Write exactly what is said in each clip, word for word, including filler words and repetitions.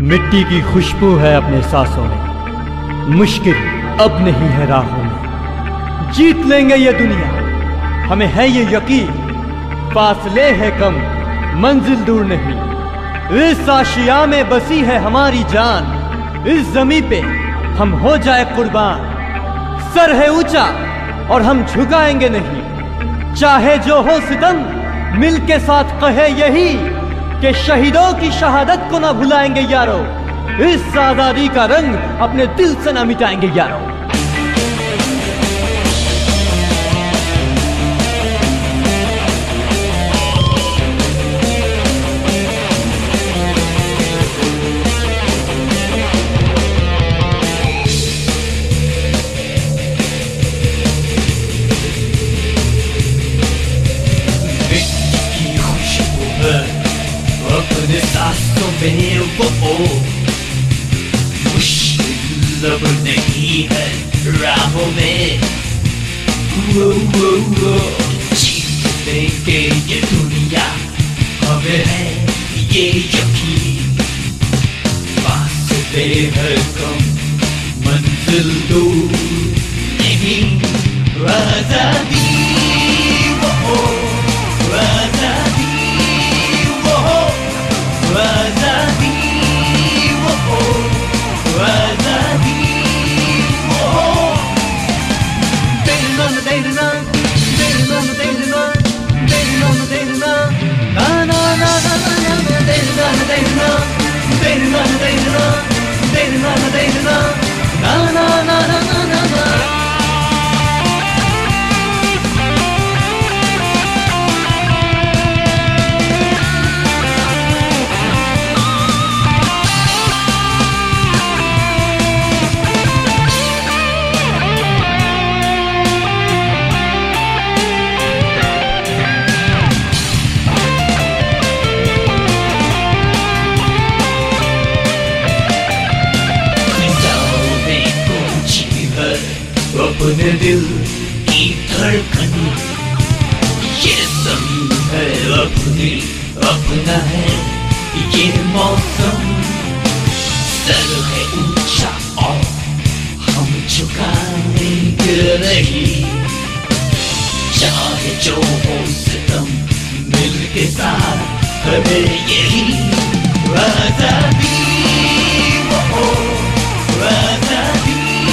मिट्टी की खुशबू है अपने सांसों में, मुश्किल अब नहीं है राहों में। जीत लेंगे ये दुनिया, हमें है ये यकीन। फासले है कम, मंजिल दूर नहीं। इस आशिया में बसी है हमारी जान, इस जमी पे हम हो जाए कुर्बान। सर है ऊंचा और हम झुकाएंगे नहीं, चाहे जो हो सितम मिल के साथ कहे यही कि शहीदों की शहादत को ना भुलाएंगे यारो। इस आजादी का रंग अपने दिल से ना मिटाएंगे यारो। अपने सांसों में वो मुश्किल अब नहीं है राहों में। वो वो वो जीत लेंगे ये दुनिया, हमें है ये यकीन। फासले है कम, मंजिल दूर नहीं। आजादी वो आजादी आजादी वो आजादी वो तेरे नाम तेरे नाम तेरे नाम तेरे नाम तेरे नाम तेरे नाम ना ना ना ना ना तेरे नाम तेरे नाम तेरे नाम तेरे नाम तेरे नाम तेरे नाम ना ना ना ना ना ना। अपने दिल की धड़कन, ये ज़मीन है अपनी, अपना है ये मौसम। सर है ऊंचा और हम झुकाएंगे नहीं, चाहे जो हो सितम मिल के साथ हमें यही। आजादी वो आजादी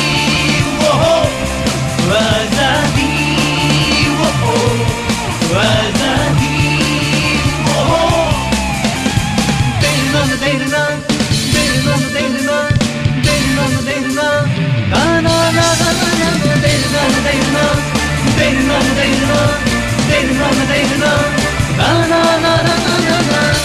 आजादी वो आजादी वो तेरे नाम तेरे नाम तेरे नाम तेरे नाम तेरे नाम तेरे नाम ना ना ना ना ना तेरे नाम तेरे नाम तेरे नाम तेरे नाम तेरे नाम तेरे नाम ना ना ना ना ना ना।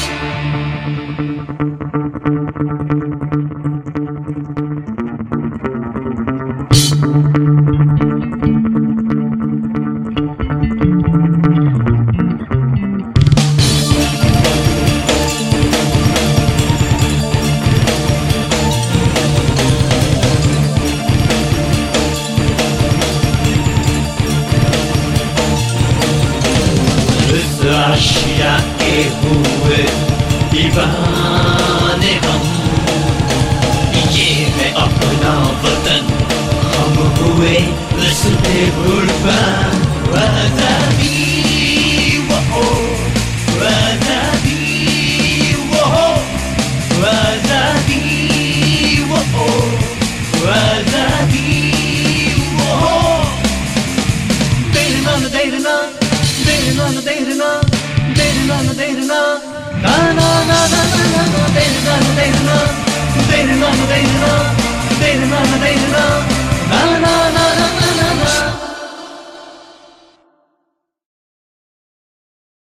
आशिया के हुए दीवाने हम, ये है अपना वतन, हम हुए रस्ते कुर्बान। आजादी वो आजादी वो आजादी वो आजादी वो तेरे नाम तेरे नाम तेरे नाम तेरे नाम तेरे नाम तेरे नाम ना ना ना ना ना तेरे नाम तेरे नाम तेरे नाम तेरे नाम